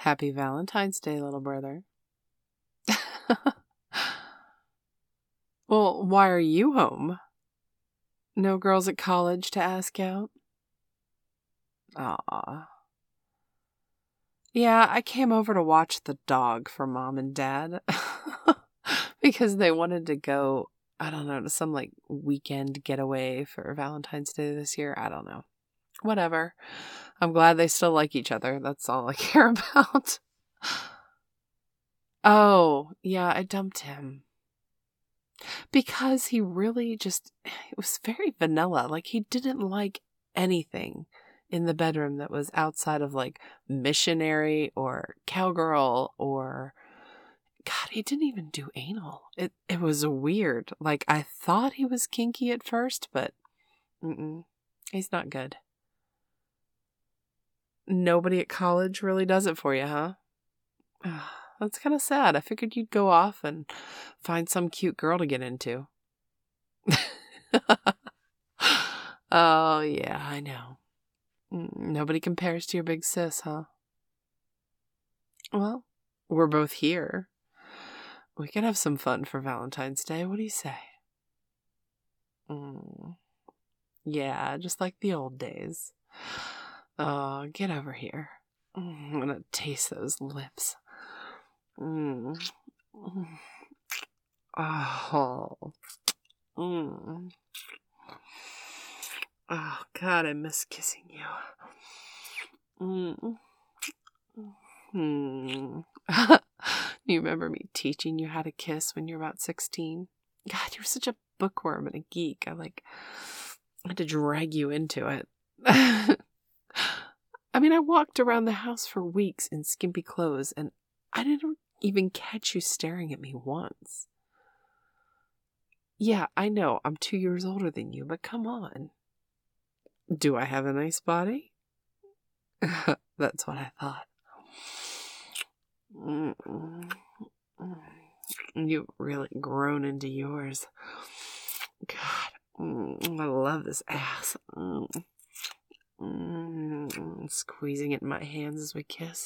Happy Valentine's Day, little brother. Well, why are you home? No girls at college to ask out? Aw. Yeah, I came over to watch the dog for Mom and Dad because they wanted to go, I don't know, to some like weekend getaway for Valentine's Day this year. I don't know. Whatever. I'm glad they still like each other. That's all I care about. Oh, yeah, I dumped him. Because he really just, it was very vanilla. Like, he didn't like anything in the bedroom that was outside of, like, missionary or cowgirl or, God, he didn't even do anal. It was weird. Like, I thought he was kinky at first, but he's not good. Nobody at college really does it for you, huh? That's kind of sad. I figured you'd go off and find some cute girl to get into. Oh, yeah, I know. Nobody compares to your big sis, huh? Well, we're both here. We can have some fun for Valentine's Day. What do you say? Yeah, just like the old days. Oh, get over here. I'm gonna taste those lips. Oh. Oh, God, I miss kissing you. You remember me teaching you how to kiss when you were about 16? God, you were such a bookworm and a geek. I had to drag you into it. I mean, I walked around the house for weeks in skimpy clothes, and I didn't even catch you staring at me once. Yeah, I know, I'm 2 years older than you, but come on. Do I have a nice body? That's what I thought. You've really grown into yours. God, I love this ass. Squeezing it in my hands as we kiss.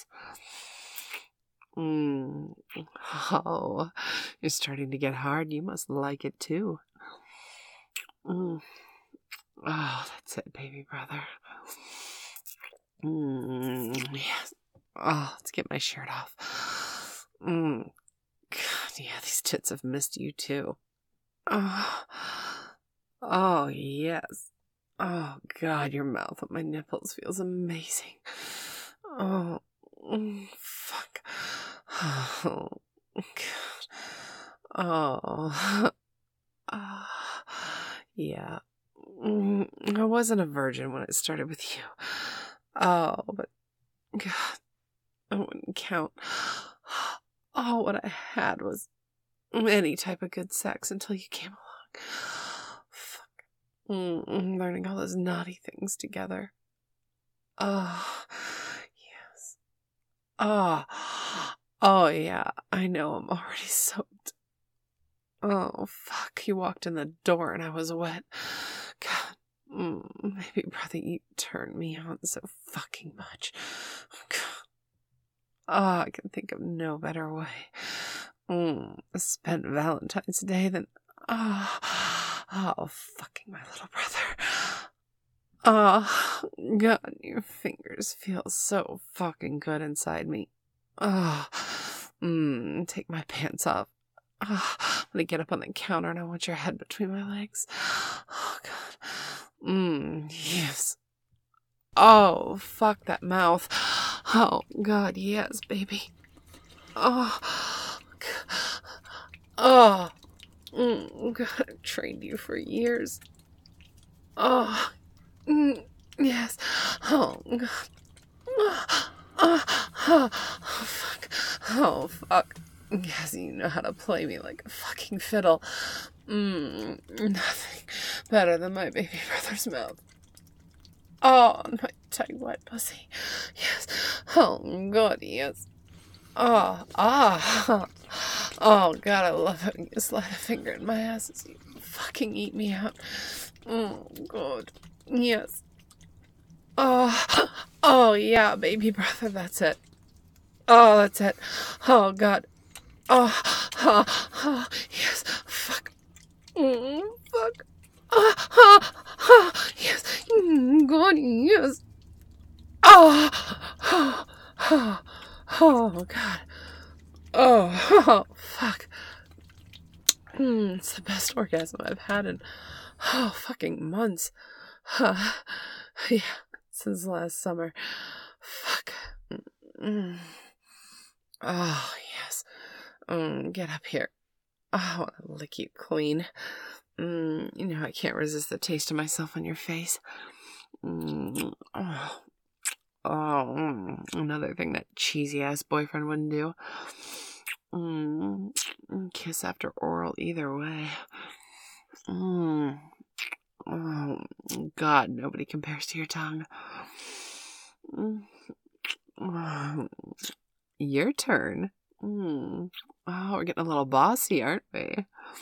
Oh, you're starting to get hard. You must like it too. Oh, that's it, baby brother. Yes. Oh, let's get my shirt off. God, yeah, these tits have missed you too. Oh, yes. Oh, God, your mouth on my nipples feels amazing. Oh, fuck. Oh, God. Oh. Yeah. I wasn't a virgin when it started with you. Oh, but God, I wouldn't count. Oh, what I had was any type of good sex until you came along. Fuck. Learning all those naughty things together. Oh, yes. Oh, yeah. I know I'm already soaked. Oh, fuck. You walked in the door and I was wet. God. Maybe, brother, you turned me on so fucking much. Oh, God. Oh, I can think of no better way. Spend Valentine's Day than... Oh, fucking my little brother. Oh, God, your fingers feel so fucking good inside me. Oh, take my pants off. Oh, I'm gonna get up on the counter and I want your head between my legs. Oh, God. Yes. Oh, fuck that mouth. Oh, God, yes, baby. Oh, God. Oh, God, I've trained you for years. Oh, yes. Oh, God. Oh, fuck. Oh, fuck. Yes, you know how to play me like a fucking fiddle. Nothing better than my baby brother's mouth. Oh, my tight, wet pussy. Yes. Oh, God, yes. Oh, oh, God, I love it when you slide a finger in my ass as you fucking eat me out. Oh, God. Yes. Oh, yeah, baby brother, that's it. Oh, that's it. Oh, God. Oh, oh, oh, yes. Fuck. Fuck. Yes. God, yes. Oh, oh, God. Oh, fuck. It's the best orgasm I've had in, fucking months. Yeah, since last summer. Fuck. Mm. Oh, yes. Get up here. Oh, I want to lick you clean. You know, I can't resist the taste of myself on your face. Oh, another thing that cheesy ass boyfriend wouldn't do. Kiss after oral either way. Oh, God, nobody compares to your tongue. Your turn. Oh, we're getting a little bossy, aren't we?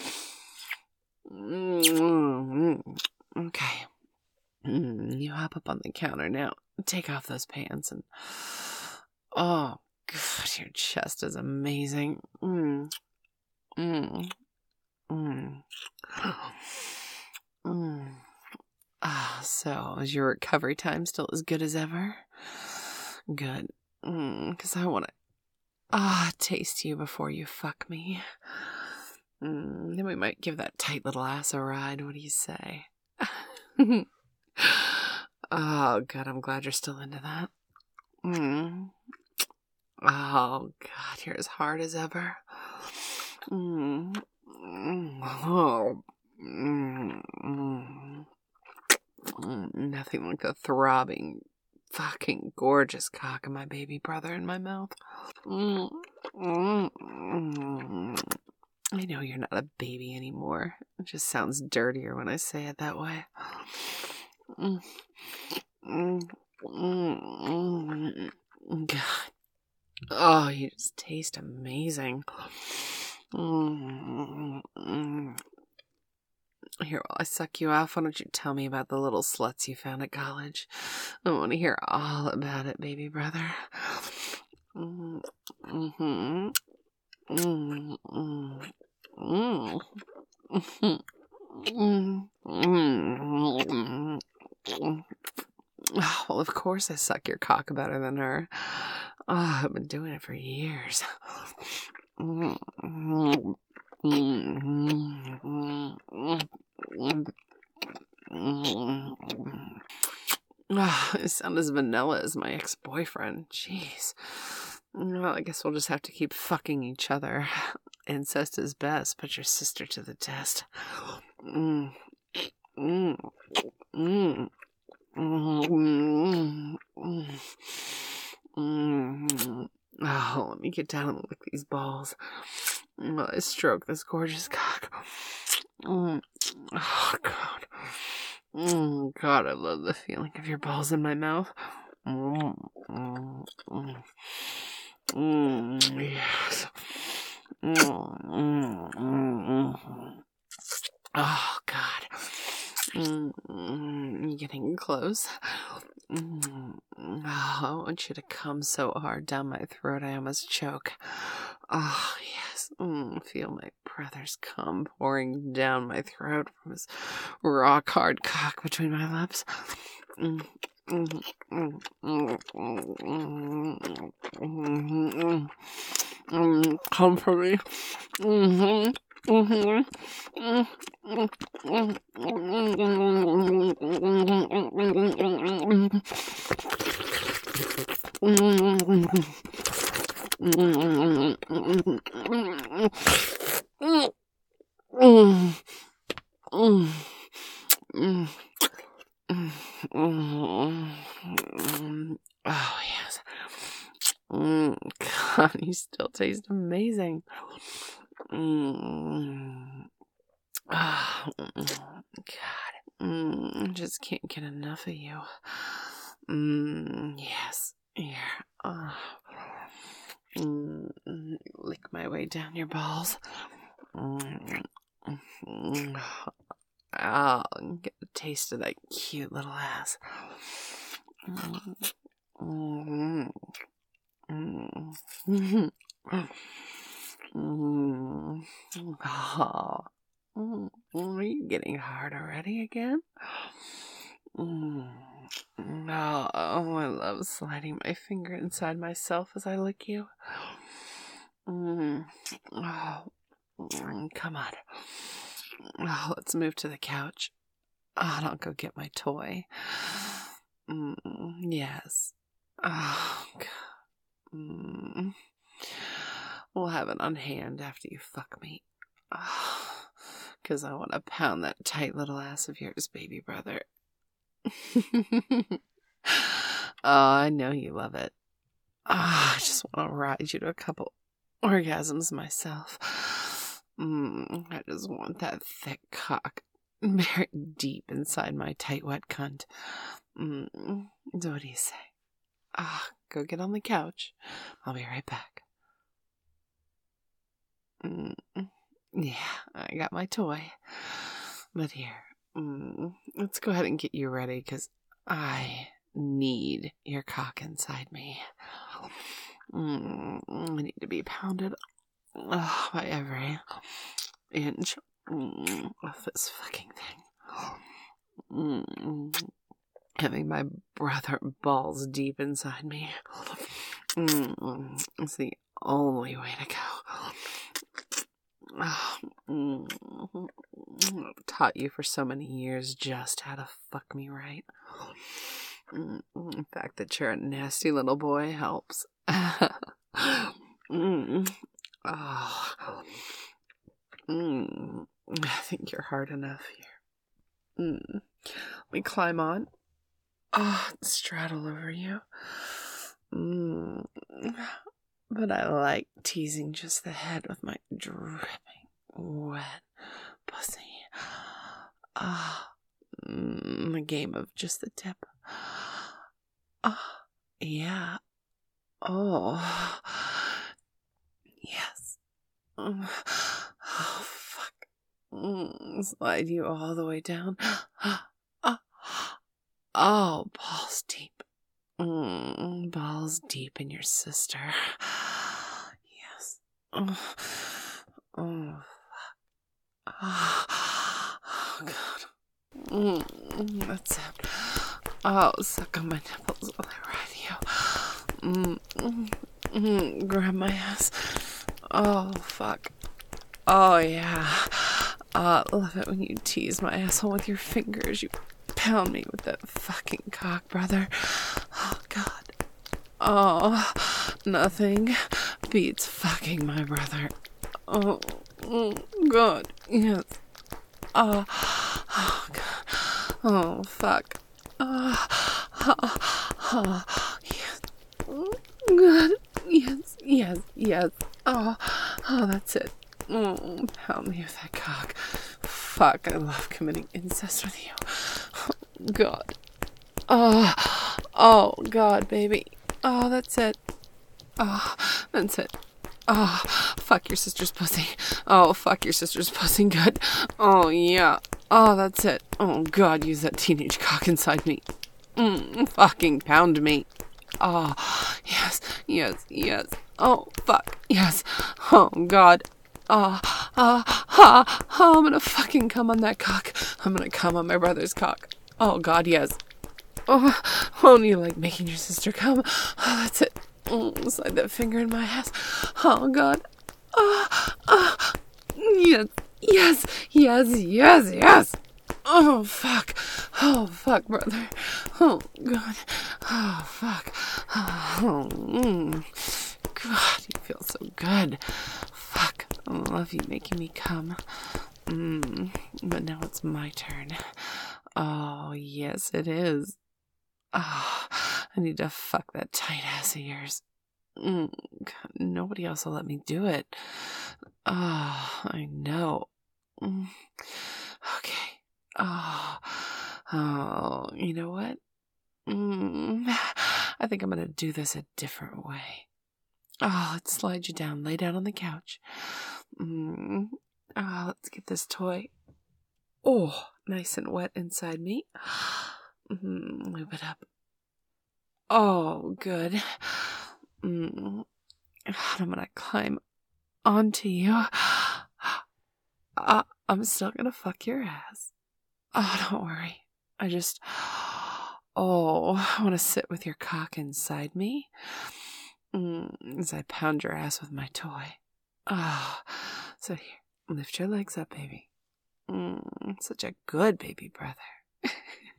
Okay. You hop up on the counter now. Take off those pants and... Oh, God, your chest is amazing. So, is your recovery time still as good as ever? Good. Because I want to taste you before you fuck me. Then we might give that tight little ass a ride. What do you say? Oh, God, I'm glad you're still into that. Oh, God, you're as hard as ever. Nothing like the throbbing, fucking gorgeous cock of my baby brother in my mouth. I know you're not a baby anymore. It just sounds dirtier when I say it that way. God. Oh, you just taste amazing. Here, while I suck you off, why don't you tell me about the little sluts you found at college? I want to hear all about it, baby brother. Well, of course I suck your cock better than her. Oh, I've been doing it for years. I sound as vanilla as my ex-boyfriend. Jeez. Well, I guess we'll just have to keep fucking each other. Incest is best. Put your sister to the test. Oh, let me get down and lick these balls while I stroke this gorgeous cock. Oh, God. God, I love the feeling of your balls in my mouth. Yes. Oh, God. You're getting close. Oh, I want you to come so hard down my throat I almost choke. Oh, yes. Feel my brother's cum pouring down my throat from his rock hard cock between my lips. Come for me. Oh, yes. God, you still taste amazing. Oh, God. I just can't get enough of you. Yes. Here. Lick my way down your balls. I'll get a taste of that cute little ass. Oh. Are you getting hard already again? Oh, I love sliding my finger inside myself as I lick you. Oh, come on. Oh, let's move to the couch. Oh, I'll go get my toy. Yes. Oh, God. We'll have it on hand after you fuck me. Oh, 'cause I want to pound that tight little ass of yours, baby brother. Oh, I know you love it. I just want to ride you to a couple orgasms myself. I just want that thick cock buried deep inside my tight, wet cunt. So what do you say? Go get on the couch. I'll be right back. Yeah, I got my toy. But here, let's go ahead and get you ready, because I need your cock inside me. I need to be pounded by every inch of this fucking thing. Having my brother balls deep inside me. It's the only way to go. I've taught you for so many years just how to fuck me right. The fact that you're a nasty little boy helps. I think you're hard enough here. Let me climb on. Straddle over you. But I like teasing just the head with my dripping, wet pussy. A game of just the tip. Yeah. Oh. Yes. Oh, fuck. Slide you all the way down. Oh, balls deep. Balls deep in your sister. Yes. Oh, fuck. Oh, God. That's it. Oh, suck on my nipples while I ride you. Grab my ass. Oh, fuck. Oh, yeah. I love it when you tease my asshole with your fingers. You pound me with that fucking cock, brother. Oh, God. Oh, nothing beats fucking my brother. Oh, God. Yes. Oh, God. Oh, fuck. Yes. Good. Yes. Oh, that's it. Pound me with that cock. Fuck, I love committing incest with you. Oh, God. Oh, God, baby. Oh, that's it. Oh, that's it. Oh, fuck your sister's pussy. Oh, fuck your sister's pussy. Good. Oh, yeah. Oh, that's it. Oh, God, use that teenage cock inside me. Fucking pound me. Oh, yes. Oh, fuck. Yes. Oh, God. I'm gonna fucking come on that cock. I'm gonna come on my brother's cock. Oh, God, yes. Oh, won't you like making your sister come? Oh, that's it. Slide that finger in my ass. Oh, God. Yes. Oh, fuck, brother. Oh, God. Oh, fuck. Oh, God, you feel so good. Fuck, I love you making me come. But now it's my turn. Oh, yes, it is. I need to fuck that tight ass of yours. God, nobody else will let me do it. I know. Okay. You know what? I think I'm gonna do this a different way. Let's slide you down. Lay down on the couch. Let's get this toy. Oh, nice and wet inside me. Move it up. Oh, good. God, I'm gonna climb onto you. I'm still gonna fuck your ass. Oh, don't worry. I want to sit with your cock inside me as I pound your ass with my toy. So here, lift your legs up, baby. Such a good baby brother.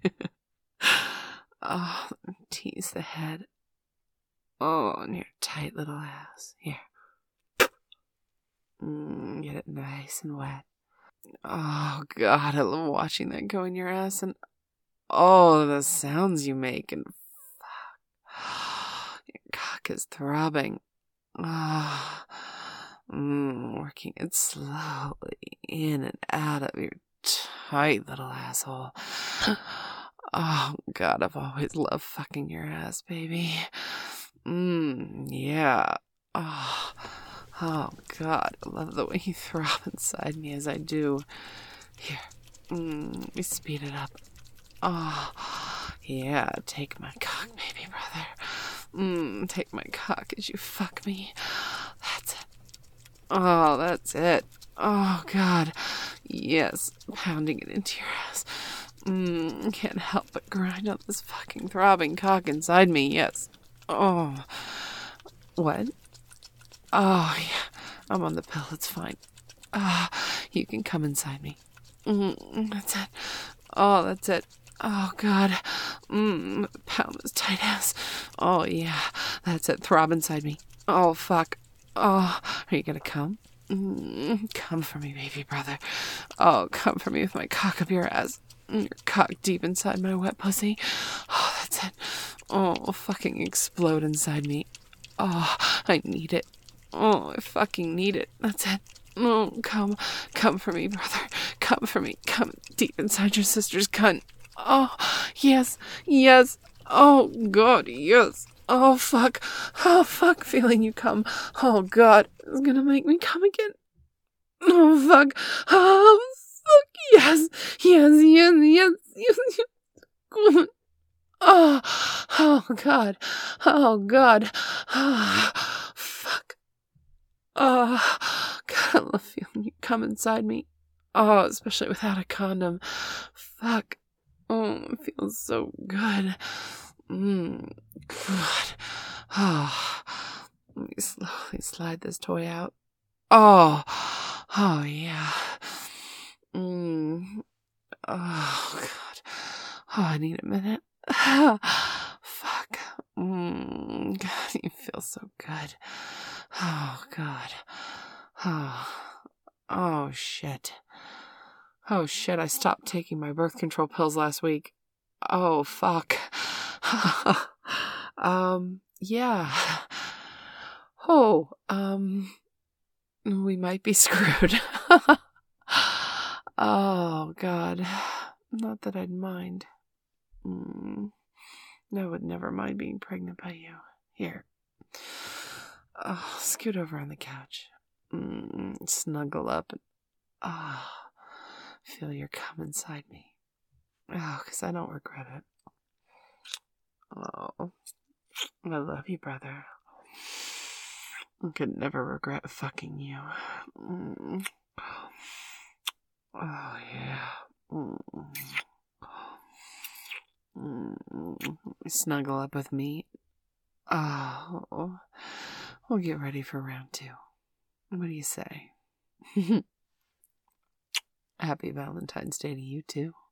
Tease the head. And your tight little ass. Here. Get it nice and wet. Oh, God, I love watching that go in your ass, and the sounds you make, and fuck. Your cock is throbbing. Working it slowly in and out of your tight little asshole. Oh, God, I've always loved fucking your ass, baby. Yeah. Oh, God, I love the way you throb inside me as I do. Here, let me speed it up. Yeah, take my cock, baby brother. Take my cock as you fuck me. That's it. That's it. Oh, God. Yes, pounding it into your ass. Can't help but grind on this fucking throbbing cock inside me, yes. What? Yeah, I'm on the pill, it's fine. You can come inside me. That's it. That's it. Oh, God. Pound this tight ass. Oh, yeah, that's it. Throb inside me. Oh, fuck. Are you gonna come? Come for me, baby brother. Come for me with my cock up your ass. Your cock deep inside my wet pussy. That's it. Fucking explode inside me. I need it. I fucking need it. That's it. Come for me, brother. Come for me. Come deep inside your sister's cunt. Yes. Oh, God, yes. Oh, fuck. Feeling you come. Oh, God, it's gonna make me come again. Oh, fuck. Yes. Oh, God. Fuck. God, I love feeling you come inside me. Especially without a condom. Fuck. It feels so good. God. Let me slowly slide this toy out. Yeah. God. I need a minute. Fuck. God, you feel so good. God. Shit. I stopped taking my birth control pills last week. Fuck. Yeah. We might be screwed. Oh, God. Not that I'd mind. I would never mind being pregnant by you. Here. Scoot over on the couch. Snuggle up and feel your cum inside me. 'Cause I don't regret it. I love you, brother. I could never regret fucking you. Yeah. Snuggle up with me. We'll get ready for round 2. What do you say? Happy Valentine's Day to you too.